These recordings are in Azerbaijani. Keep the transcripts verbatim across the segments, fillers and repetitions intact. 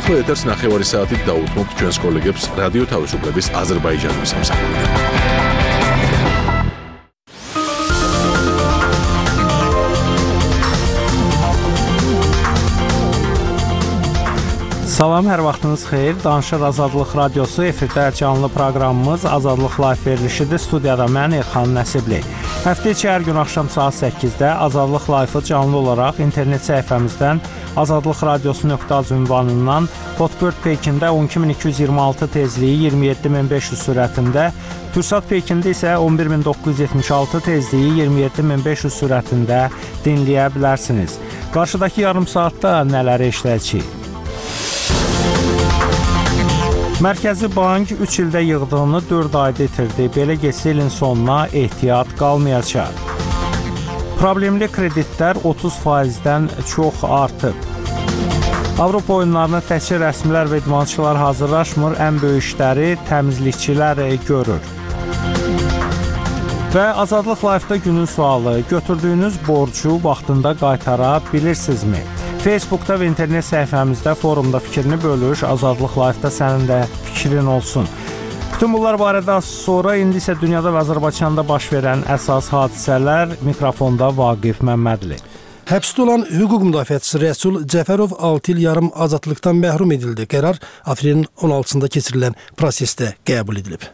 ახლა ეთერს ნახევარი საათით დაუთმობთ ჩვენს კოლეგებს რადიო თავისუფლების აზერბაიჯანის სამსახურიდან. Salam, hər vaxtınız xeyir. Danışır Azadlıq Radiosu, efirdə canlı proqramımız Azadlıq Live verilişidir. Studiyada mən Elxan Nəsibli. Həftə içi hər gün axşam saat səkkizdə Azadlıq Live-ı canlı olaraq internet səhifəmizdən azadlıq radiosu nöqtə az ünvanından Hotbird Pekində on iki min iki yüz iyirmi altı tezliyi iyirmi yeddi min beş yüz sürətində, Tursat Pekində isə on bir min doqquz yüz yetmiş altı tezliyi iyirmi yeddi min beş yüz sürətində dinləyə bilərsiniz. Qarşıdakı yarım saatda nələri işləyəcəyik? Mərkəzi Bank üç ildə yığdığını dörd ayda itirdi. Belə getsə ilin sonuna ehtiyat qalmayacaq. Problemli kreditlər otuz faizdən çox artıb. Avropa oyunlarını təkcə rəsmilər və idmançılar hazırlaşmır, ən böyük işləri təmizlikçilər görür. Və Azadlıq Live-da günün sualı: götürdüyünüz borcu vaxtında qaytara bilirsinizmi? Facebookda və internet səhifəmizdə forumda fikrini bölüş, Azadlıq Live-da sənin də fikrin olsun. Bütün bunlar barədə sonra, indi isə dünyada və Azərbaycanda baş verən əsas hadisələr. Mikrofonda Vaqif Məmmədli. Həbsdə olan hüquq müdafiəçisi Rəsul Cəfərov altı il yarım azadlıqdan məhrum edildi. Qərar aprelin on altısında keçirilən prosesdə qəbul edilib.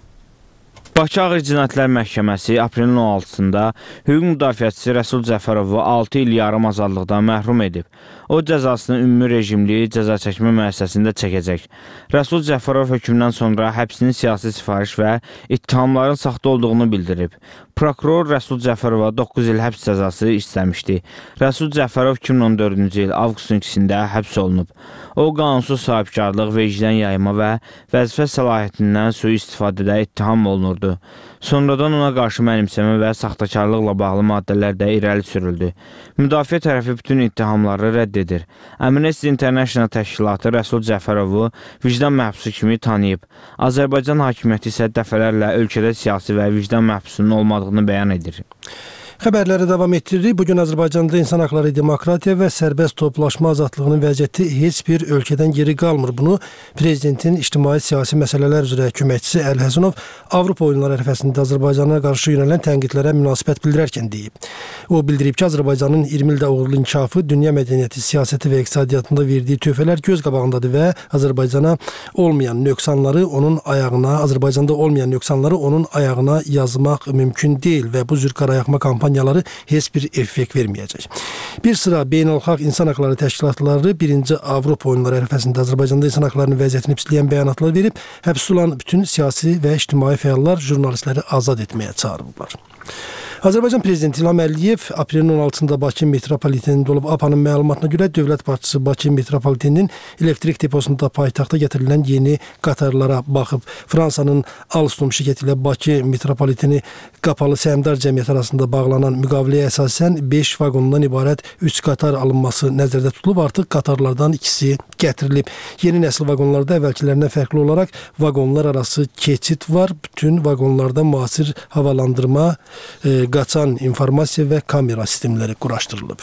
Bakı Ağır Cinayətlər Məhkəməsi aprelin on altısında hüquq müdafiəçisi Rəsul Cəfərovu altı il yarım azadlıqdan məhrum edib. O cəzasını ümumi rejimli cəza çəkmə müəssisəsində çəkəcək. Rəsul Cəfərov hökmdən sonra həbsinin siyasi sifariş və ittihamların saxta olduğunu bildirib. Prokuror Rəsul Cəfərova doqquz il həbs cəzası istəmişdi. Rəsul Cəfərov iki min on dördüncü il avqustun ikisində həbs olunub. O, qanunsuz sahibkarlıq, vergiden yayma və vəzifə səlahiyyətindən sui-istifadədə ittiham olunurdu. Sonradan ona qarşı mənimsəmə və saxtakarlıqla bağlı maddələr də irəli sürüldü. Müdafiə tərəfi bütün ittihamları rədd edir. Amnesty International təşkilatı Rəsul Cəfərovu vicdan məhbusu kimi tanıyıb. Azərbaycan hakimiyyəti isə dəfələrlə ölkədə siyasi və vicdan məhbusunun olmadığını bəyan edir. Xəbərləri davam etdiririk. Bugün Azərbaycanda insan haqları, demokratiya və sərbəst toplaşma azadlığının vəziyyəti heç bir ölkədən geri qalmır. Bunu Prezidentin ictimai-siyasi məsələlər üzrə köməkçisi Əl Həsənov Avropa oyunları ərəfəsində Azərbaycana qarşı yönələn tənqidlərə münasibət bildirərkən deyib. O bildirib ki, Azərbaycanın iyirmi ildə uğurlu inkişafı, dünya mədəniyyəti, siyasəti və iqtisadiyyatında verdiyi töhfələr göz qabağındadır və Azərbaycana olmayan nöqsanları onun ayağına, Azərbaycanda olmayan nöqsanları onun ayağına yazmaq mümkün deyil və bu cür qarayaqma kampanyaları heç bir effekt verməyəcək. Bir sıra beynəlxalq insan haqları təşkilatları birinci Avropa oyunları ərəfəsində Azərbaycanda insan haqlarının vəziyyətini pisləyən bəyanatlar verib, həbs olan bütün siyasi və ictimai fəallar jurnalistləri azad etməyə çağırıblar. Azərbaycan Prezidenti İlham Əliyev aprelin on altısında Bakı metropolitenində olub. A P A-nın məlumatına görə dövlət başçısı Bakı metropoliteninin elektrik deposunda paytaxta gətirilən yeni qatarlara baxıb. Fransanın Alstom şirkəti ilə Bakı metropoliteni qapalı səhmdar cəmiyyət arasında bağlanan müqaviləyə əsasən beş vaqondan ibarət üç qatar alınması nəzərdə tutulub. Artıq qatarlardan ikisi gətirilib. Yeni nəsil vaqonlarda əvvəlkilərindən fərqli olaraq vaqonlar arası keçid var. Bütün vaqonlarda müasir havalandırma, e, qaçan informasiya və kamera sistemləri quraşdırılıb.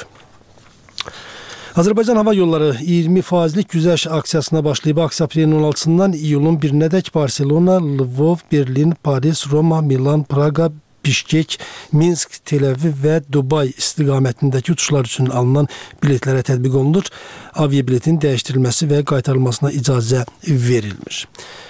Azərbaycan Hava Yolları iyirmi faizlik güzəşt aksiyasına başlayıb. Aksiya aprelin on altısından iyulun birinədək Barselona, Lvov, Berlin, Paris, Roma, Milan, Praga, Bişkek, Minsk, Tel Aviv və Dubay istiqamətindəki uçuşlar üçün alınan biletlərə tətbiq olunur. Aviabiletin dəyişdirilməsi və qaytarılmasına icazə verilmiş.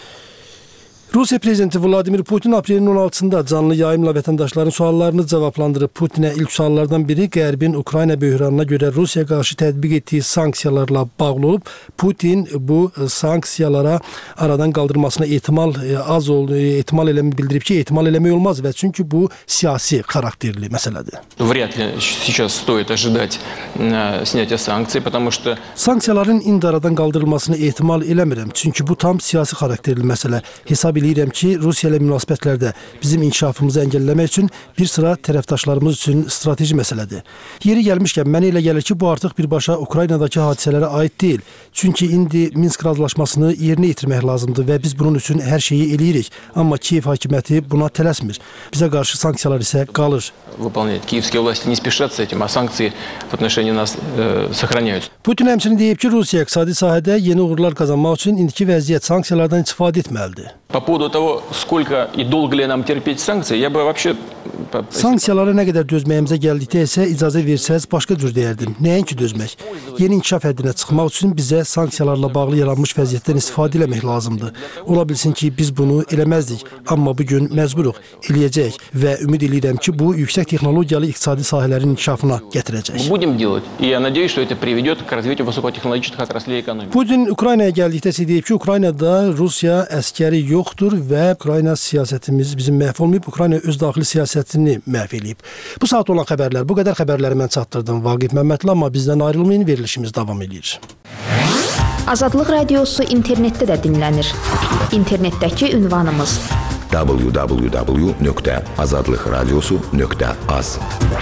Rusiya Prezidenti Vladimir Putin aprelin on altısında canlı yayımla vətəndaşların suallarını cavablandırıb. Putinə ilk suallardan biri Qərbin Ukrayna böhranına görə Rusiya qarşı tətbiq etdiyi sanksiyalarla bağlı olub. Putin bu sanksiyalara aradan qaldırmasına ehtimal az olduğu ehtimal eləmi bildirib ki, ehtimal eləmək olmaz və çünki bu siyasi xarakterli məsələdir. Вряд ли сейчас стоит ожидать снятия санкций, потому что sanksiyaların indi aradan qaldırılmasını ehtimal eləmirəm. Çünki bu tam siyasi xarakterli məsələ. Hesab eləyirəm ki, Rusiya ilə münasibətlərdə bizim inkişafımızı əngəlləmək üçün bir sıra tərəfdaşlarımız üçün strateji məsələdir. Yeri gəlmişkən, mənə elə gəlir ki, bu artıq birbaşa Ukraynadakı hadisələrə aid deyil. Çünki indi Minsk razılaşmasını yerinə yetirmək lazımdır və biz bunun üçün hər şeyi eləyirik. Amma Kiyev hakimiyyəti buna tələsmir. Bizə qarşı sanksiyalar isə qalır. Выполнять. Киевские власти не спешат с этим, а санкции в отношении нас э, сохраняются. Putin həmçinin deyib ki, Rusiya iqtisadi sahədə yeni uğurlar qazanmaq üçün indiki vəziyyət sanksiyalardan istifadə etməlidir. По поводу того, сколько и долго ли нам терпеть санкции, я бы вообще... Sanksiyalara nə qədər dözməyimizə gəldikdə isə icazə versəz başqa cür deyərdim. Nəinki dözmək. Yeni inkişaf həddinə çıxmaq üçün bizə sanksiyalarla bağlı yaranmış vəziyyətdən istifadə etmək lazımdır. Ola bilsin ki, biz bunu eləməzdik, amma bu gün məcburuq, eləyəcəyik və ümid edirəm ki, bu yüksək texnologiyalı iqtisadi sahələrin inkişafına gətirəcək. Будем делать, и я надеюсь, что это приведет к развитию высокотехнологичных отраслей экономики. Putin Ukraynaya gəldikdə isə deyib ki, Ukraynada Rusiya əskəri yoxdur və Ukrayna siyasətimiz bizim məhv olmayıb, Ukrayna öz daxili siyasətini məhv eləyib. Bu saat olan xəbərlər, bu qədər xəbərləri mən çatdırdım. Vaqif Məmmədli, amma bizdən ayrılmayın, verilişimiz davam edir. Azadlıq Radiosu internetdə də dinlənir. İnternetdəki ünvanımız w w w nöqtə azadlıqradiosu nöqtə az.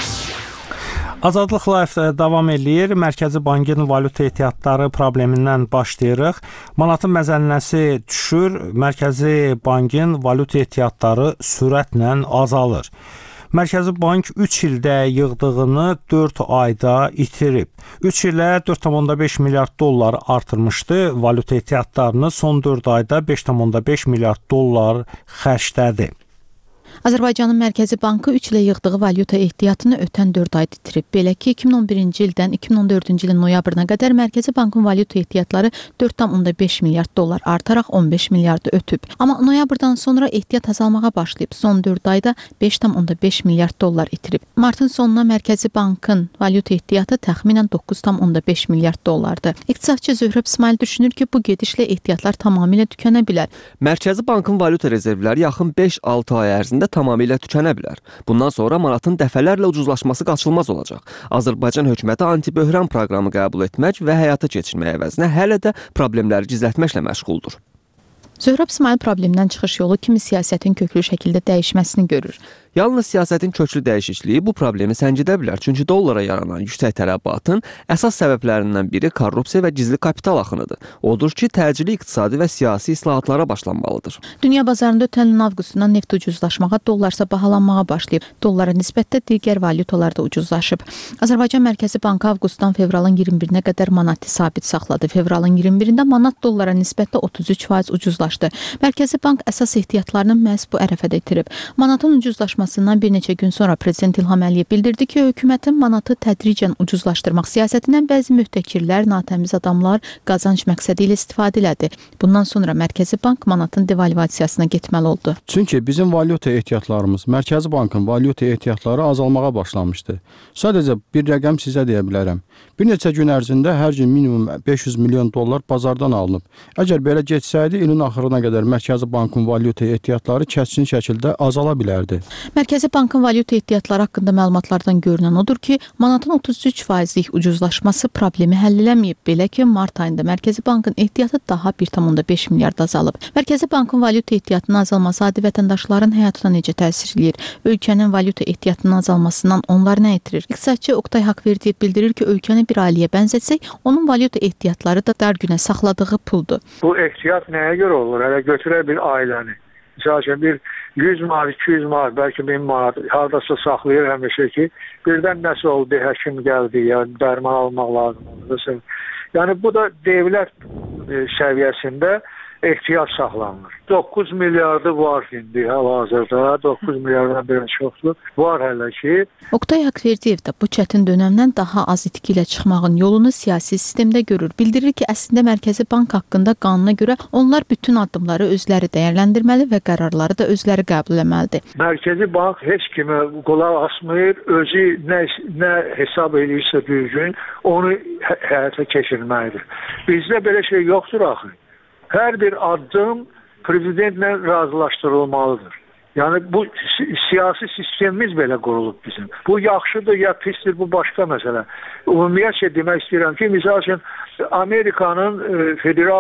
Azadlıq Live davam eləyir. Mərkəzi Bankın valyuta ehtiyatları problemindən başlayırıq. Manatın məzənnəsi düşür, Mərkəzi Bankın valyuta ehtiyatları sürətlə azalır. Mərkəzi Bank üç ildə yığdığını dörd ayda itirib. üç ilə dörd tam beş milyard dollar artırmışdı. Valyuta ehtiyatlarını son dörd ayda beş tam beş milyard dollar xərclədi. Azərbaycanın Mərkəzi Bankı üç ilə yığdığı valyuta ehtiyatını ötən dörd ayda itirib. Belə ki, iki min on birinci ildən iki min on dördüncü ilin noyabrına qədər Mərkəzi Bankın valyuta ehtiyatları dörd tam beş milyard dollar artaraq on beş milyardı ötüb. Amma noyabrdan sonra ehtiyat azalmağa başlayıb. Son dörd ayda beş tam beş milyard dollar itirib. Martın sonuna Mərkəzi Bankın valyuta ehtiyatı təxminən doqquz tam beş milyard dollardır. İqtisadçı Zöhrəb İsmail düşünür ki, bu gedişlə ehtiyatlar tamamilə tükənə bilər. Mərkəzi Bankın valyuta rezervləri yaxın beş altı ay ərzində tamamilə tükənə bilər. Bundan sonra manatın dəfələrlə ucuzlaşması qaçılmaz olacaq. Azərbaycan hökuməti anti-böhran proqramı qəbul etmək və həyata keçirmək əvəzinə hələ də problemləri gizlətməklə məşğuldur. Zöhrəb İsmail problemdən çıxış yolu kimi siyasətin köklü şəkildə dəyişməsini görür. Yalnız siyasətin köklü dəyişikliyi bu problemi səngidə bilər. Çünki dollara yaranan yüksək tələbatın əsas səbəblərindən biri korrupsiya və gizli kapital axınıdır. Odur ki, təcili iqtisadi və siyasi islahatlara başlanmalıdır. Dünya bazarında ötən ilin avqustundan neft ucuzlaşmağa, dollarsa bahalanmağa başlayıb. Dollara nisbətdə digər valyutalar da ucuzlaşıb. Azərbaycan Mərkəzi Bankı avqustdan fevralın iyirmi birinə qədər manatı sabit saxladı. Fevralın iyirmi birində manat dollara nisbətdə otuz üç faiz ucuzlaşdı. Mərkəzi Bank əsas ehtiyatlarını məhz bu ərəfədə itirib. Manatın ucuzlaşması bir neçə gün sonra Prezident İlham Əliyev bildirdi ki, hökumətin manatı tədricən ucuzlaşdırmaq siyasətindən bəzi mühtəkirlər, natəmiz adamlar qazanc məqsədi ilə istifadə elədi. Bundan sonra Mərkəzi Bank manatın devalvasiyasına getməli oldu. Çünki bizim valyuta ehtiyatlarımız, Mərkəzi Bankın valyuta ehtiyatları azalmağa başlamışdı. Sadəcə bir rəqəm sizə deyə bilərəm. Bir neçə gün ərzində hər gün minimum beş yüz milyon dollar bazardan alınıb. Əgər belə getsəydi, ilin axırına qədər Mərkəzi Bankın valyuta ehtiyatları kəskin şəkildə azala bilərdi. Mərkəzi Bankın valyuta ehtiyatları haqqında məlumatlardan görünən odur ki, manatın otuz üç faizlik ucuzlaşması problemi həll eləməyib. Belə ki, mart ayında Mərkəzi Bankın ehtiyatı daha bir tam beş milyard azalıb. Mərkəzi Bankın valyuta ehtiyatının azalması adi vətəndaşların həyatına necə təsir eləyir? Ölkənin valyuta ehtiyatının azalmasından onlar nə itirir? İqtisadçı Oqtay Haqverdiyev bildirir ki, ölkəni bir ailəyə bənzətsək, onun valyuta ehtiyatları da dar günə saxladığı puldur. Bu ehtiyat nəyə görə olur? Hələ götürər bir ailəni. Məsələn, bir yüz manat, iki yüz manat, bəlkə min manat hardasa saxlayır həmişə ki, birdən nəsə oldu, həkim gəldi, ya dərman almaq lazım oldu. Yəni, bu da dövlət səviyyəsində ehtiyat saxlanılır. doqquz milyardı var indi hal-hazırda, doqquz milyardan bir çoxdur. Var hələ ki. Oqtay Haqverdiyev də bu çətin dönəmdən daha az itki ilə çıxmağın yolunu siyasi sistemdə görür. Bildirir ki, əslində Mərkəzi Bank haqqında qanuna görə onlar bütün addımları özləri dəyərləndirməli və qərarları da özləri qəbul etməlidir. Mərkəzi Bank heç kimə qulaq asmır, özü nə, nə hesab edirsə düzgün, onu hə həyata keçirməlidir. Bizdə belə şey yoxdur axı. Hər bir addım prezidentlə razılaşdırılmalıdır. Yəni bu si siyasi sistemimiz belə qurulub bizim. Bu yaxşıdır ya pisdir, bu başqa məsələ. Ümumiyyətcə demək istəyirəm ki, misal üçün Amerikanın e, federal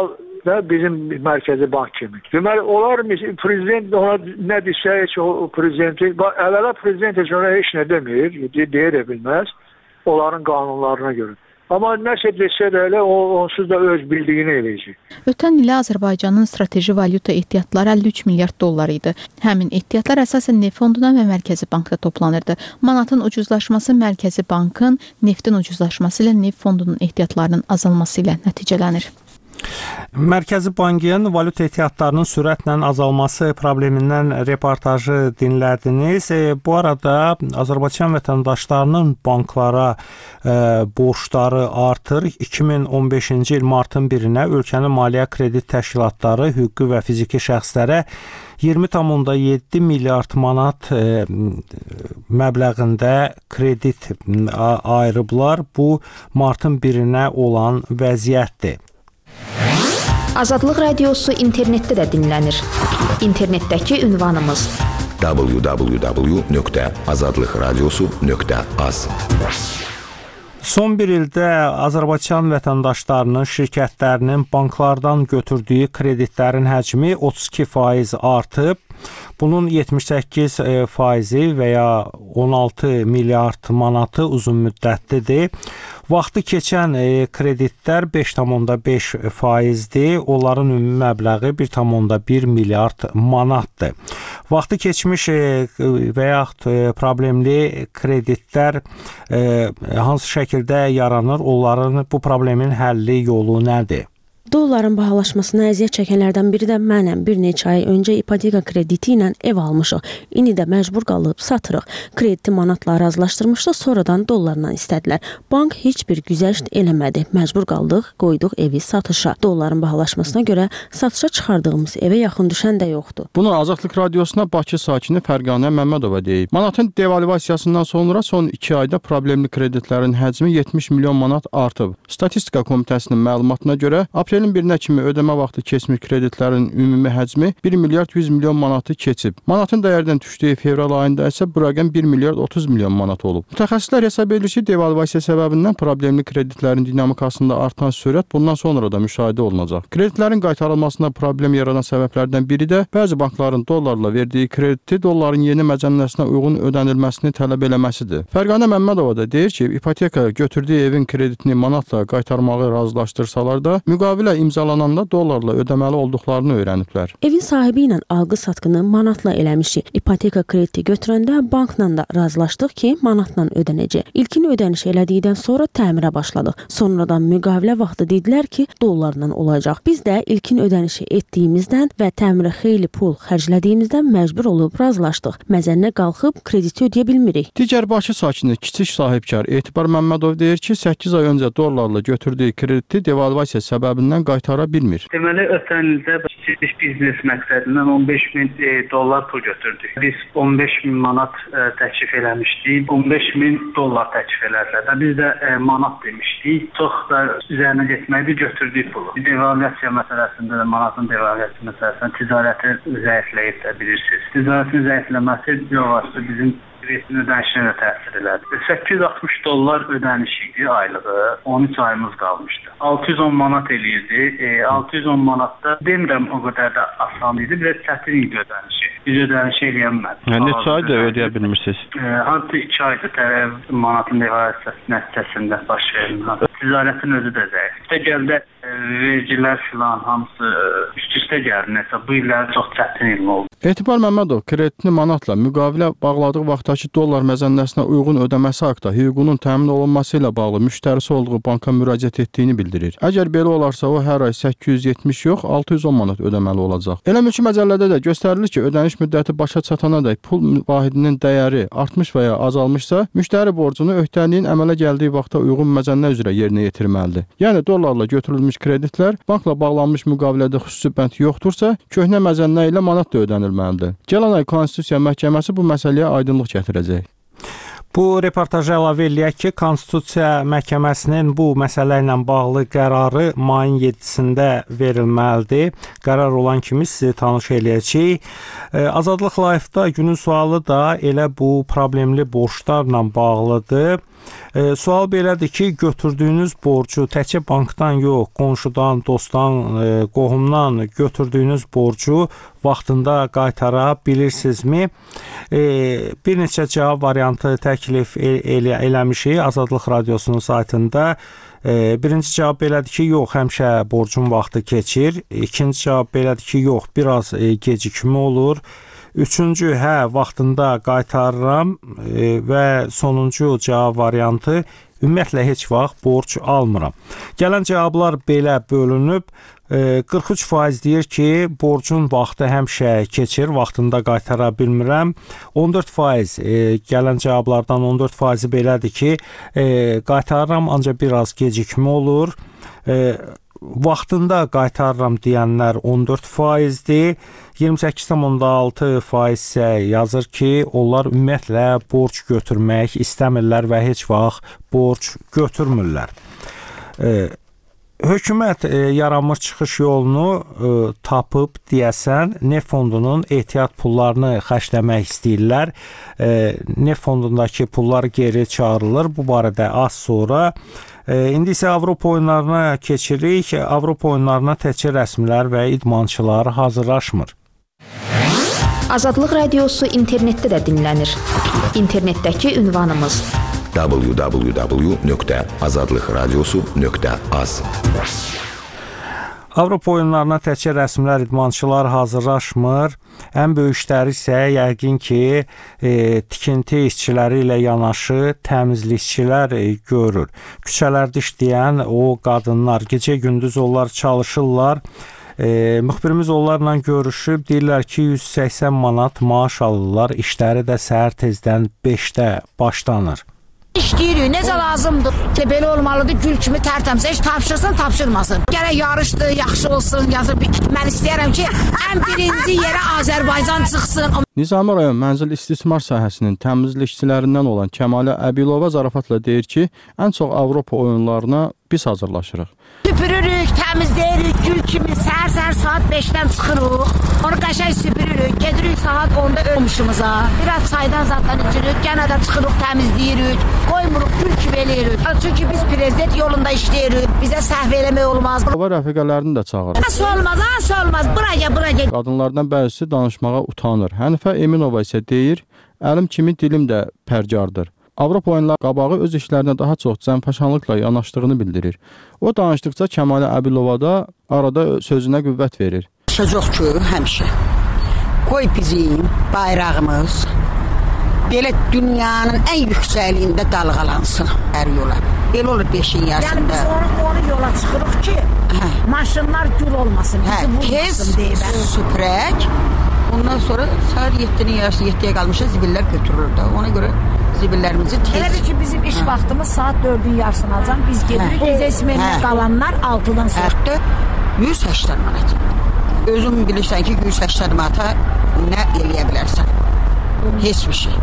də bizim Mərkəzi Bank kimi. Deməli, onlar prezident ona nə desə, heç o prezidenti, əvvəla prezident heç ona heç nə demir, deyə də bilməz, onların qanunlarına görə. Amma nəsə desə də elə, o, onsuz da öz bildiyini eləyəcək. Ötən ilə Azərbaycanın strateji valyuta ehtiyatları əlli üç milyard dollar idi. Həmin ehtiyatlar əsasən neft fondundan və Mərkəzi Bankda toplanırdı. Manatın ucuzlaşması Mərkəzi Bankın neftin ucuzlaşması ilə neft fondunun ehtiyatlarının azalması ilə nəticələnir. Mərkəzi Bankın valyuta ehtiyatlarının sürətlə azalması problemindən reportajı dinlədiniz. E, bu arada Azərbaycan vətəndaşlarının banklara e, borcları artır. iki min on beşinci il martın birinə ölkənin maliyyə kredit təşkilatları hüquqi və fiziki şəxslərə iyirmi tam yeddi milyard manat e, məbləğində kredit ayırıblar. Bu martın birinə olan vəziyyətdir. Azadlıq Radiosu internetdə də dinlənir. İnternetdəki ünvanımız w w w nöqtə azadlıq radiosu nöqtə az. Son bir ildə Azərbaycan vətəndaşlarının, şirkətlərinin banklardan götürdüyü kreditlərin həcmi otuz iki faiz artıb. Bunun yetmiş səkkiz faizi və ya on altı milyard manatı uzun müddətlidir. Vaxtı keçən kreditlər beş tam beş faizdir. Onların ümumi məbləği bir tam bir milyard manatdır. Vaxtı keçmiş və yaxud problemli kreditlər hansı şəkildə yaranır? Onların bu problemin həlli yolu nədir? Dolların bahalaşmasına əziyyət çəkənlərdən biri də mənəm. Bir neçə ay öncə ipoteka krediti ilə ev almışıq. İndi də məcbur qalıb satırıq. Krediti manatla razılaşdırmışdıq, sonradan dollarla istədilər. Bank heç bir güzəşt eləmədi. Məcbur qaldıq, qoyduq evi satışa. Dolların bahalaşmasına görə satışa çıxardığımız evə yaxın düşən də yoxdur. Bunu Azadlıq Radiosuna Bakı sakini Fərqanə Məmmədova deyib. Manatın devalvasiyasından sonra son iki ayda problemli kreditlərin həcmi yetmiş milyon manat artıb. Statistika Komitəsinin məlumatına görə aprelin birinə kimi ödəmə vaxtı keçmiş kreditlərin ümumi həcmi bir milyard yüz milyon manatı keçib. Manatın dəyərdən düşdüyü fevral ayında isə bu rəqəm bir milyard otuz milyon manat olub. Mütəxəssislər hesab edir ki, devalvasiya səbəbindən problemli kreditlərin dinamikasında artan sürət bundan sonra da müşahidə olunacaq. Kreditlərin qaytarılmasında problem yaradan səbəblərdən biri də bəzi bankların dollarla verdiyi krediti dolların yeni məcəlləsinə uyğun ödənilməsini tələb eləməsidir. Fərqanə Məmmədova da deyir ki, ipoteka götürdüyü evin kreditini manatla qaytarmağı razılaşdırsalar da, müqavilə imzalananda dollarla ödəməli olduqlarını öyrəniblər. Evin sahibi ilə alqı-satqını manatla eləmişik. İpoteka krediti götürəndə bankla da razılaşdıq ki, manatla ödənəcək. İlkin ödəniş elədikdən sonra təmirə başladıq. Sonradan müqavilə vaxtı dedilər ki, dollarla olacaq. Biz də ilkin ödənişi etdiyimizdən və təmirə xeyli pul xərclədiyimizdən məcbur olub razılaşdıq. Məzənnə qalxıb krediti ödəyə bilmirik. Digər Bakı sakini kiçik sahibkar Etibar Məmmədov deyir ki, səkkiz ay öncə dollarla götürdüyü krediti devalvasiya səbəbindən qaytara bilmir. Deməli, ötən ildə kiçik biznes məqsədindən on beş min dollar pul götürdük. Biz on beş min manat təklif eləmişdik, on beş min dollar təklif elədilər. Biz də manat demişdik. Çox da üzərinə getməkdir, götürdük pulu. Devalvasiya məsələsində də, manatın devalvasiya məsələsində ticarəti zəifləyib də bilirsiniz. Ticarətin zəifləməsi yavaşca bizim kreditin ödənişinə də təsir elədi. səkkiz yüz altmış dollar ödəniş idi aylığı, on üç ayımız qalmışdı. altı yüz on manat eləyirdi. E, altı yüz on manatda demirəm o qədər də asan idi, biraz çətin idi ödənişi. Biz ödənişi eləyəmədik. Yəni neçə ayda ödəyə bilmirsiniz? E, Artı iki ayda tərəf manatın devalvasiyası nəticəsində baş verildi. Ticarətin özü də zəif. İşte gəldə e, vergilər filan hamısı üst-üstə gəldi. Nəsə bu illər çox çətin il oldu. Etibar Məmmədov kreditini manatla müqavilə bağladığı vaxtdakı dollar məzənnəsinə uyğun ödəməsi haqda hüququnun təmin olunması ilə bağlı müştərisi olduğu banka müraciət etdiyini bildirir. Əgər belə olarsa o hər ay səkkiz yüz yetmiş yox, altı yüz on manat ödəməli olacaq. Elə mülki məcəllədə də göstərilir ki, ödəniş müddəti başa çatanadək pul vahidinin dəyəri artmış və ya azalmışsa, müştəri borcunu öhdəliyin əmələ gəldiyi vaxta uyğun məzənnə üzrə yerinə yetirməlidir. Yəni dollarla götürülmüş kreditlər bankla bağlanmış müqavilədə xüsusi bənd yoxdursa, köhnə məzənnə ilə manatla ödənilməlidir. Gələn ay Konstitusiya Məhkəməsi bu məsələyə aydınlıq gətirəcək. Bu reportajı əlavə eləyək ki, Konstitusiya Məhkəməsinin bu məsələ ilə bağlı qərarı mayın yeddisində verilməlidir. Qərar olan kimi sizi tanış eləyəcəyik. Azadlıq Live-da günün sualı da elə bu problemli borclarla bağlıdır. E, sual belədir ki, götürdüyünüz borcu təkcə bankdan yox, qonşudan, dostdan, e, qohumdan götürdüyünüz borcu vaxtında qaytara bilirsinizmi? E, bir neçə cavab variantı təklif el eləmişik Azadlıq Radiosunun saytında. E, birinci cavab belədir ki, yox, həmişə borcun vaxtı keçir. İkinci cavab belədir ki, yox, biraz e, gecikmə olur. Üçüncü, hə, vaxtında qaytarıram e, və sonuncu cavab variantı, ümumiyyətlə heç vaxt borc almıram. Gələn cavablar belə bölünüb. qırx üç faiz deyir ki, borcun vaxtı həmişə keçir, vaxtında qaytara bilmirəm. on dörd faiz e, gələn cavablardan on dörd faizi belədir ki, e, qaytarıram, ancaq biraz gecikmə olur. E, vaxtında qaytarıram deyənlər on dörd faizdir. iyirmi səkkiz tam altı faiz isə yazır ki, onlar ümumiyyətlə borc götürmək istəmirlər və heç vaxt borc götürmürlər. E, Hökumət e, yaranmış çıxış yolunu e, tapıb deyəsən Neft Fondunun ehtiyat pullarını xərcləmək istəyirlər. E, Neft Fondundakı pullar geri çağırılır. Bu barədə az sonra. E, indi isə Avropa oyunlarına keçirik. Avropa oyunlarına təkcə rəsmilər və idmançılar hazırlaşmır. Azadlıq Radiosu internetdə də dinlənir. İnternetdəki ünvanımız w w w nöqtə azadlıq radiosu nöqtə az. Avropa oyunlarına təkcə rəsmlər, idmançılar hazırlaşmır. Ən böyük işləri isə yəqin ki, e, tikinti işçiləri ilə yanaşı təmizlikçilər e, görür. Küçələrdə işləyən o qadınlar, gecə-gündüz onlar çalışırlar. E, müxbirimiz onlarla görüşüb, deyirlər ki, yüz səksən manat maaş alırlar. İşləri də səhər tezdən beşdə başlanır. İşləyirik, necə lazımdır. Belə olmalıdır, gül kimi tərtəmsə, heç tapşırsın, tapşırmasın. Gərək yarışdır, yaxşı olsun, yazır. Mən istəyərəm ki, ən birinci yerə Azərbaycan çıxsın. Nizami rayon mənzil istismar sahəsinin təmizlikçilərindən olan Kəmalə Əbilova zarafatla deyir ki, ən çox Avropa oyunlarına biz hazırlaşırıq. Süpürürük, təmizləyirik, gül kimi səhər-səhər saat beşdən çıxırıq. Onu qəşəng süpürürük, gedirik saat onda ölmüşümüza. Biraz çaydan zatdan içirik, gənə də çıxırıq, təmizləyirik. Qoymuruq, gül kimi eləyirik. Çünki biz prezident yolunda işləyirik. Bizə səhv eləmək olmaz. Hava rəfiqələrini də çağırır. Nasıl olmaz, nasıl olmaz? Buraya, buraya. Qadınlardan bəzisi danışmağa utanır. Hənifə Eminova isə deyir, əlim kimi dilim də pərcardır. Avropa oyunları qabağı öz işlərinə daha çox cəmfəşanlıqla yanaşdığını bildirir. O danışdıqca Kəmalə Əbilova da arada sözünə qüvvət verir. Çox ki, həmişə. Qoy bizim bayrağımız belə dünyanın ən yüksəkliyində dalğalansın hər yola. Elə olur beşin yarısında. Yəni biz onu, onu yola çıxırıq ki, hə. Maşınlar gül olmasın, bizi vurmasın deyib. Tez süpürək, ondan sonra saat yeddinin yarısı yeddiyə qalmışa zibillər götürülür də. Ona görə zibillərimizi tez... Elə ki, bizim iş hə. Vaxtımız saat dördün yarısına can, biz gedirik, gecə ismerində hə. Qalanlar altıdan sonra. Hətta yüz səksən manat. Özün bilirsən ki, yüz səksən manata nə eləyə bilərsən? Heç bir şey.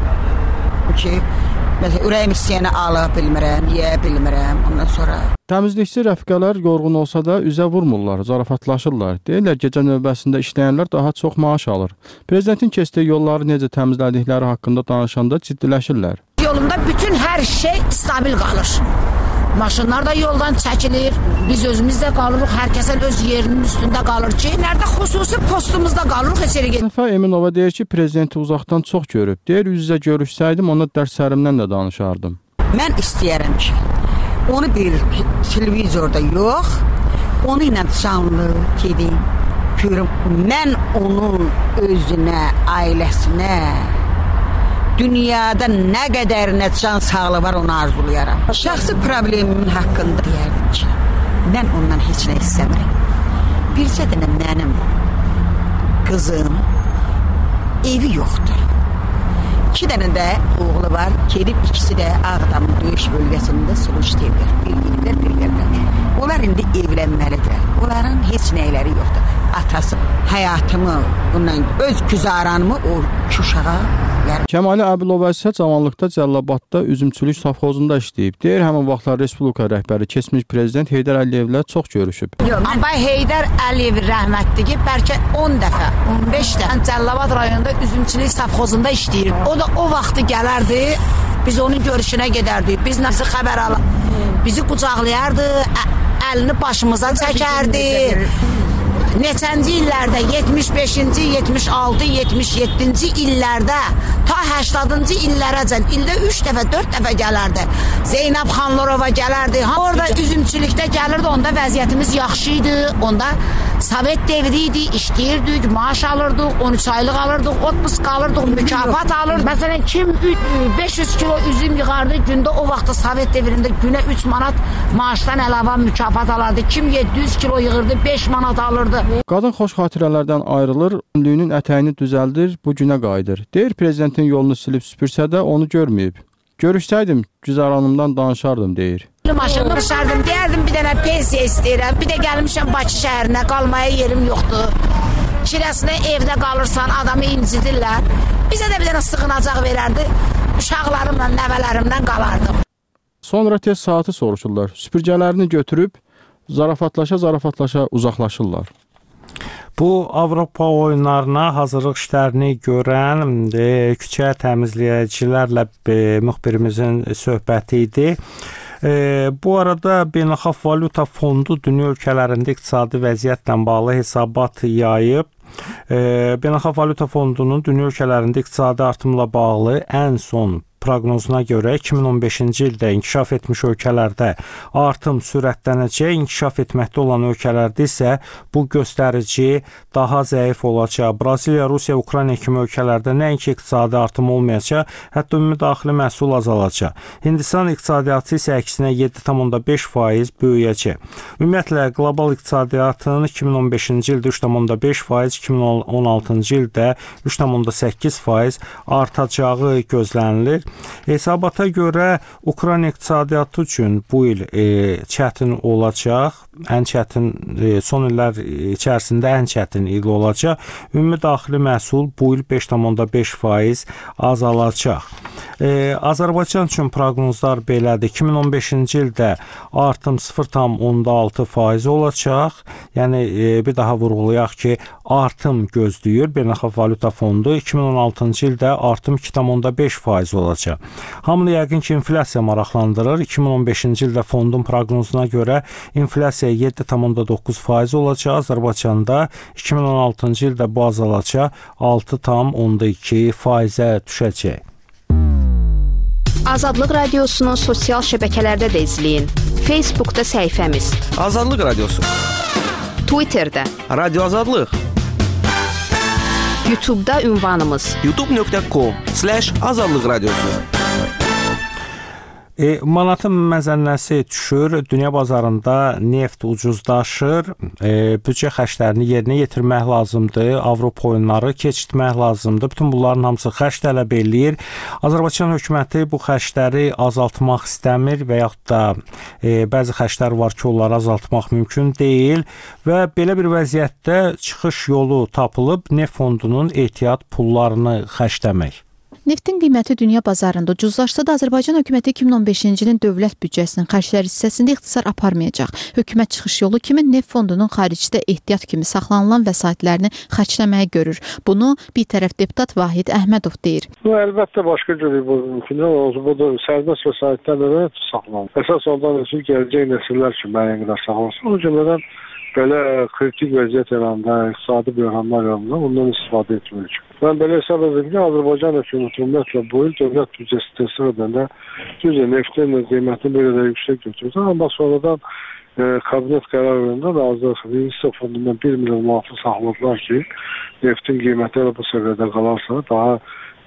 Ki, məsələn, ürəyim istəyəni ala bilmirəm, yeyə bilmirəm, ondan sonra... Təmizlikçi rəfiqələr yorğun olsa da üzə vurmurlar, zarafatlaşırlar. Deyirlər, gecə növbəsində işləyənlər daha çox maaş alır. Prezidentin keçdiyi yolları necə təmizlədikləri haqqında danışanda ciddiləşirlər. Yolunda bütün hər şey stabil qalır. Maşınlar da yoldan çəkilir, biz özümüz də qalırıq, hər kəsən öz yerinin üstündə qalır ki, nerede xüsusi postumuzda qalırıq, heç yeri gedir. Hənifə Eminova deyir ki, prezidenti uzaqdan çox görüb. Deyir, yüz-yüzə görüşsəydim, ona dərslərimdən də danışardım. Mən istəyərəm ki, onu bir televizorda yox, onu ilə canlı gedim, görüm. Mən onun özünə, ailəsinə, dünyada nə qədərinə can sağlığı var, onu arzulayaram. Şəxsi problemimin haqqında deyərdim ki, mən ondan heç nə istəmirəm. Bircə dənə mənim qızım evi yoxdur. İki dənə də oğlu var, gedib ikisi də Ağdamın döyüş bölgəsində sulu işləyirlər, bir yerlər, bir yerlər. Onlar indi evlənməlidir, onların heç nəyləri yoxdur. atası həyatımı, bundan öz güzaranımı o iki uşağa verir. Kəmali Əbilov isə cavanlıqda Cəllabadda üzümçülük safxozunda işləyib. Deyir, həmin vaxtlar Respublika rəhbəri keçmiş prezident Heydər Əliyevlə çox görüşüb. Amma Heydər Əliyev rəhmətli ki, bəlkə on dəfə, on beş dəfə Cəllabad rayonunda üzümçülük safxozunda işləyir. O da o vaxtı gələrdi, biz onun görüşünə gedərdik. Biz nəsə xəbər alır, bizi qucaqlayardı, əlini başımıza çəkərdi. Neçənci illərdə, yetmiş beşinci, yetmiş altı, yetmiş yeddinci illərdə, ta səksəninci illərəcən ildə üç dəfə, dörd dəfə gələrdi. Zeynəb Xanlarova gələrdi. Orada üzümçülükdə gəlirdi, onda vəziyyətimiz yaxşı idi. Onda Sovet devri idi, işləyirdik, maaş alırdıq, on üç aylıq alırdıq, otpusq alırdıq, mükafat alırdıq. Məsələn, kim beş yüz kilo üzüm yığardı, gündə o vaxtda Sovet devrində günə üç manat maaşdan əlavə mükafat alırdı. Kim yeddi yüz kilo yığırdı, beş manat alırdı. Qadın xoş xatirələrdən ayrılır, önlüyünün ətəyini düzəldir, bu günə qayıdır. Deyir, prezidentin yolunu silib süpürsə də onu görməyib. Görüşsəydim, güzaranımdan danışardım, deyir. Maşını qışardım, deyərdim bir dənə pensiya istəyirəm, bir də gəlmişəm Bakı şəhərinə, qalmaya yerim yoxdur. Şirəsinə evdə qalırsan, adamı incidirlər. Bizə də bir dənə sığınacaq verərdi, uşaqlarımla, nəvələrimlə qalardım. Sonra tez saatı soruşurlar, süpürgələrini götürüb, zarafatlaşa-zarafatlaşa uzaqlaşırlar. Bu Avropa oyunlarına hazırlıq işlərini görən e, küçə təmizləyicilərlə e, müxbirimizin söhbəti idi. E, bu arada Beynəlxalq Valyuta Fondu dünya ölkələrində iqtisadi vəziyyətlə bağlı hesabat yayıb. E, Beynəlxalq Valyuta Fondunun dünya ölkələrində iqtisadi artımla bağlı ən son proqnozuna görə iki min on beşinci ildə inkişaf etmiş ölkələrdə artım sürətlənəcək, inkişaf etməkdə olan ölkələrdə isə bu göstərici daha zəif olacaq. Braziliya, Rusiya, Ukrayna kimi ölkələrdə nəinki iqtisadi artım olmayacaq, hətta ümumi daxili məhsul azalacaq. Hindistan iqtisadiyyatı isə əksinə yeddi tam beş faiz böyüyəcək. Ümumiyyətlə, qlobal iqtisadiyyatın iki min on beşinci ildə üç tam beş faiz, iki min on altıncı ildə üç tam səkkiz faiz artacağı gözlənilir. Hesabata görə Ukrayna iqtisadiyyatı üçün bu il e, çətin olacaq. Ən çətin e, son illər içərisində ən çətin il olacaq. Ümumi daxili məhsul bu il beş tam beş faiz azalacaq. E, Azərbaycan üçün proqnozlar belədir. iki min on beşinci ildə artım sıfır tam altı faiz olacaq. Yəni e, bir daha vurğulayaq ki, artım gözləyir Beynəlxalq Valyuta Fondu. iki min on altıncı ildə artım iki tam beş faiz olacaq. Hamını yəqin ki, inflyasiya maraqlandırır. iki min on beşinci ildə fondun proqnozuna görə inflyasiya yeddi tam doqquz faiz olacaq. Azərbaycanda iki min on altıncı ildə bu azalacaq, altı tam iki faizə düşəcək. Azadlıq Radiosunu sosial şəbəkələrdə də izləyin. Facebookda səhifəmiz Azadlıq Radiosu, Twitterdə Radio Azadlıq, YouTube'da ünvanımız youtube nöqtə com slash azadlıq radiosu. E, manatın məzənnəsi düşür, dünya bazarında neft ucuzlaşır, e, büdcə xərclərini yerinə yetirmək lazımdır, Avropa oyunları keçirtmək lazımdır. Bütün bunların hamısı xərc tələb eləyir. Azərbaycan hökuməti bu xərcləri azaltmaq istəmir və yaxud da e, bəzi xərclər var ki, onları azaltmaq mümkün deyil və belə bir vəziyyətdə çıxış yolu tapılıb neft fondunun ehtiyat pullarını xərcləmək. Neftin qiyməti dünya bazarında ucuzlaşsa da Azərbaycan hökuməti iki min on beşinci ilin dövlət büdcəsinin xərcləri hissəsində ixtisar aparmayacaq. Hökumət çıxış yolu kimi neft fondunun xaricdə ehtiyat kimi saxlanılan vəsaitlərini xərcləməyə görür. Bunu bir tərəf deputat Vahid Əhmədov deyir. Bu əlbəttə başqa cür bu mümkün olmaz. Bu da sərbəst vəsaitlərlə saxlanılır. Əsas ondan ötürü gələcək nəsillər üçün müəyyən qədər saxlansın. O cümlədən belə kritik vəziyyət yanında, iqtisadi böhranlar yanında ondan istifadə etmək üçün. Mən belə hesab edirəm ki, Azərbaycan hökuməti ümumiyyətlə bu il dövlət büdcəsi təsdiq edəndə düzdür, neftin qiymətini belə də yüksək götürdü, amma sonradan e, kabinet qərar verəndə də azlıq investisiya fondundan bir milyon manatı saxladılar ki, neftin qiymətləri bu səviyyədə qalarsa daha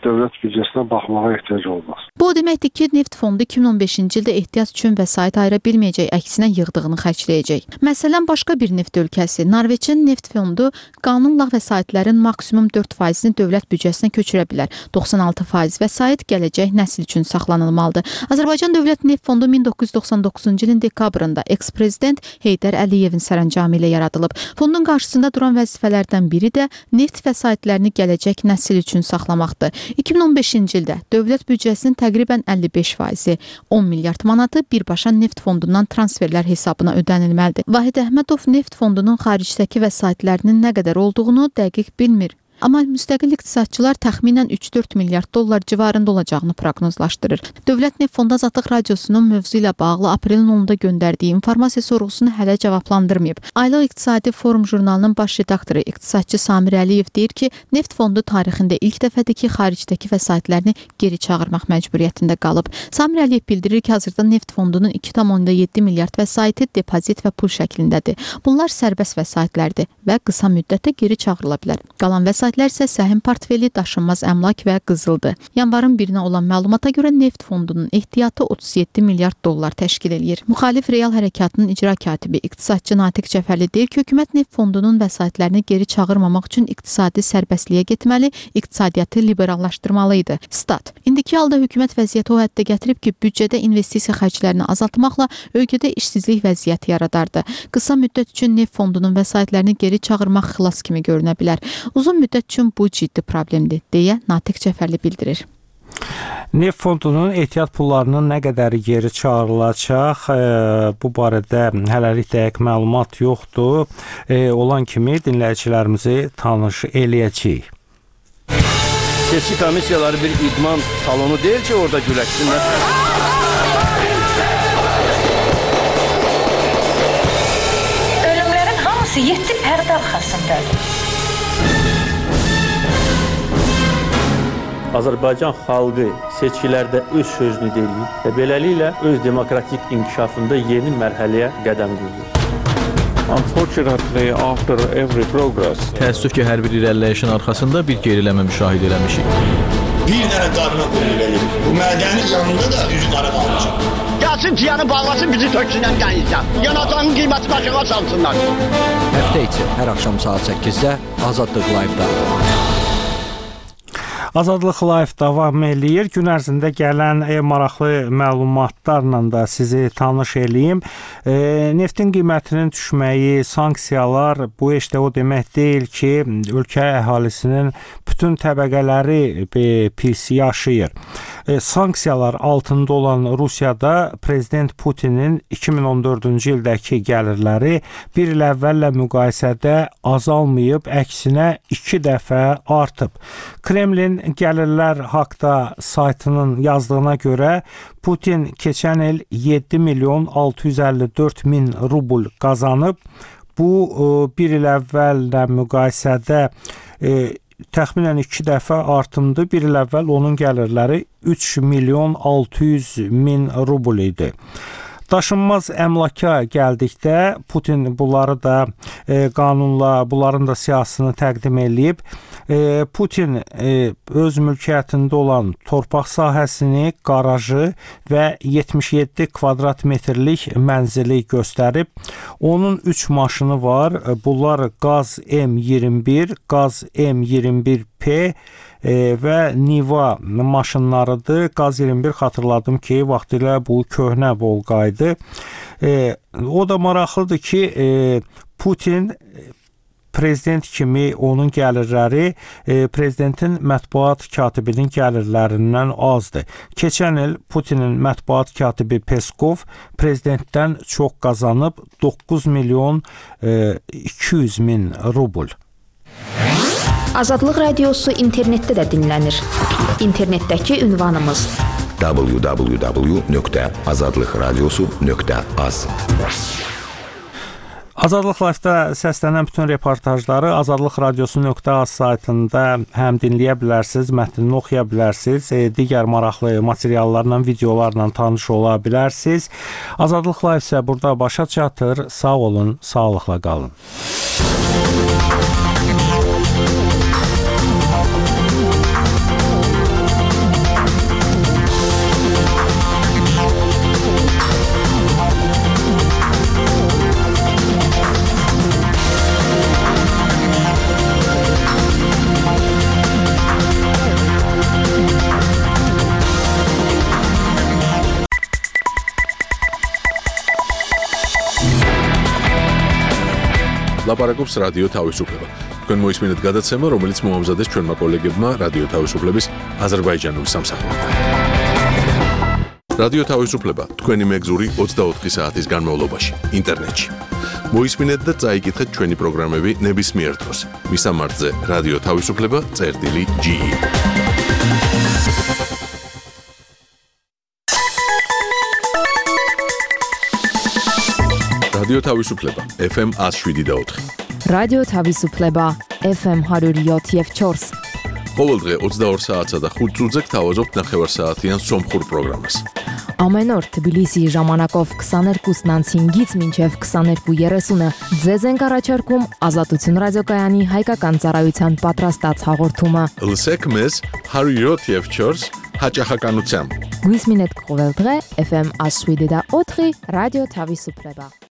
dövlət büdcəsinə baxmağa ehtiyac olmaz. Bu o deməkdir ki, Neft fondu iki min on beşinci ildə ehtiyac üçün vəsait ayıra bilməyəcək, əksinə yığdığını xərcləyəcək. Məsələn, başqa bir neft ölkəsi, Norveçin neft fondu qanunla vəsaitlərin maksimum dörd faizini dövlət büdcəsinə köçürə bilər. doxsan altı faiz vəsait gələcək nəsil üçün saxlanılmalıdır. Azərbaycan Dövlət Neft Fondu min doqquz yüz doxsan doqquzuncu ilin dekabrında eks-prezident Heydər Əliyevin sərəncamı ilə yaradılıb. Fondun qarşısında duran vəzifələrdən biri də neft vəsaitlərini gələcək nəsil üçün saxlamaqdır. iki min on beşinci ildə dövlət büdcəsinin təqribən əlli beş faizi, on milyard manatı birbaşa neft fondundan transferlər hesabına ödənilməlidir. Vahid Əhmədov neft fondunun xaricdəki vəsaitlərinin nə qədər olduğunu dəqiq bilmir. Amma müstəqil iqtisadçılar təxminən üç dörd milyard dollar civarında olacağını proqnozlaşdırır. Dövlət Neft Fondu Azadlıq Radiosunun mövzu ilə bağlı aprelin onunda göndərdiyi informasiya sorğusunu hələ cavablandırmayıb. Aylıq İqtisadi Forum jurnalının baş redaktoru iqtisadçı Samir Əliyev deyir ki, Neft Fondu tarixində ilk dəfədir ki, xaricdəki vəsaitlərini geri çağırmaq məcburiyyətində qalıb. Samir Əliyev bildirir ki, hazırda Neft Fondunun iki tam yeddi milyard vəsaiti depozit və pul şəklindədir. Bunlar sərbəst vəsaitlərdir və qısa müddətdə geri çağırıla bilər. Qalan vəsait Vəsaitlər isə səhəm portfeli, daşınmaz əmlak və qızıldır. Yanvarın birinə olan məlumata görə Neft Fondunun ehtiyatı otuz yeddi milyard dollar təşkil edir. Müxalif Real Hərəkatının icra katibi iqtisadçı Natiq Cəfərli deyir ki, hökumət Neft Fondunun vəsaitlərini geri çağırmamaq üçün iqtisadi sərbəstliyə getməli, iqtisadiyyatı liberallaşdırmalı idi. Stat: İndiki halda hökumət vəziyyəti o həddə gətirib ki, büdcədə investisiya xərclərini azaltmaqla ölkədə işsizlik vəziyyəti yaradardı. Qısa müddət üçün Neft Fondunun vəsaitlərini geri çağırmaq xilas kimi görünə bilər. Uzun müddət üçün bu ciddi problemdir, deyə Natiq Cəfərli bildirir. Neft fondunun ehtiyat pullarının nə qədəri geri çağırılacaq, e, bu barədə hələlik dəqiq məlumat yoxdur. E, olan kimi dinləyicilərimizi tanış eləyəcəyik. Seçki komissiyaları bir idman salonu deyil ki, orada güləşsinlər. Ölümlərin hamısı yeddi pərdə arxasındadır. Azərbaycan xalqı seçkilərdə öz sözünü deyir və beləliklə öz demokratik inkişafında yeni mərhələyə qədəm qoyur. Unfortunately, after every progress, təəssüf ki, hər bir irəliləyişin arxasında bir geriləmə müşahidə eləmişik. Bir dənə qarına qoyur verir. Bu mədənin yanında da üzü qara qalmışıq. Gəlsin ciyanı bağlasın, bizi töksünən qəyizdən. Yanacağın qiyməti başına salsınlar. Həftə içi hər axşam saat səkkizdə Azadlıq Live-da. Azadlıq Live davam eləyir. Gün ərzində gələn e, maraqlı məlumatlarla da sizi tanış eləyim. E, neftin qiymətinin düşməyi, sanksiyalar bu heç də o demək deyil ki, ölkə əhalisinin bütün təbəqələri e, pis yaşayır. E, sanksiyalar altında olan Rusiyada Prezident Putinin iki min on dördüncü ildəki gəlirləri bir il əvvəllə müqayisədə azalmayıb, əksinə iki dəfə artıb. Kremlin Gəlirlər haqda saytının yazdığına görə Putin keçən il yeddi milyon altı yüz əlli dörd min rubl qazanıb. Bu bir il əvvəllə müqayisədə e, təxminən iki dəfə artımdı. Bir il əvvəl onun gəlirləri üç milyon altı yüz min rubl idi. Daşınmaz əmlaka gəldikdə Putin bunları da e, qanunla, bunların da siyasını təqdim eləyib. E, Putin e, öz mülkiyyətində olan torpaq sahəsini, qarajı və yetmiş yeddi kvadrat metrlik mənzili göstərib. Onun üç maşını var. Bunlar Qaz M iyirmi bir, Qaz M iyirmi bir P E, və Niva maşınlarıdır. Qaz iyirmi bir xatırladım ki, vaxtilə bu köhnə Volqaydı. E, o da maraqlıdır ki, e, Putin prezident kimi onun gəlirləri e, prezidentin mətbuat katibinin gəlirlərindən azdır. Keçən il Putinin mətbuat katibi Peskov prezidentdən çox qazanıb doqquz milyon iki yüz min rubl. Azadlıq Radiosu internetdə də dinlənir. İnternetdəki ünvanımız w w w nöqtə azadlıq radiosu nöqtə az. Azadlıq Live-da səslənən bütün reportajları azadlıq radiosu nöqtə az saytında həm dinləyə bilərsiniz, mətnini oxuya bilərsiniz, e, digər maraqlı materiallarla, videolarla tanış ola bilərsiniz. Azadlıq Live isə burada başa çatır. Sağ olun, sağlıqla qalın. ლაპარაკობს რადიო თავისუფლება. თქვენ მოისმინეთ გადაცემა, რომელიც მოამზადეს ჩვენმა კოლეგებმა რადიო თავისუფლების აზერბაიჯანული სამსახურიდან. რადიო თავისუფლება თქვენი მეგზური ოცდაოთხი საათის განმავლობაში ინტერნეტში. მოისმინეთ და წაიკითხეთ ჩვენი პროგრამები ნებისმიერ დროს. მისამართზე რადიო თავისუფლება წერტილი ჯი ი. რადიო თავისუფლება ეფ ემ ათს შვიდი და ოთხი. რადიო თავისუფლება ეფ ემ ҳадури յոթ եւ չորս. ყოველ დღე ოცდაორ საათსა და ხუთ წუთზე გთავაზობთ ნახევარსაათიან სომხურ პროგრამას. Ամեն օր Թբիլիսի ժամանակով քսաներկուսն անց հինգից մինչև քսաներկու երեսունը ձեզ ենք առաջարկում Ազատություն ռադիոկայանի հայկական ծառայության պատրաստած հաղորդումը։ Լսեք մեզ ҳадури յոթ եւ չորս հաճախականությամբ։ Գույսմինետ կողել დღე էֆ էմ աշվիդի და ოთხი რადიო თავისუფლება.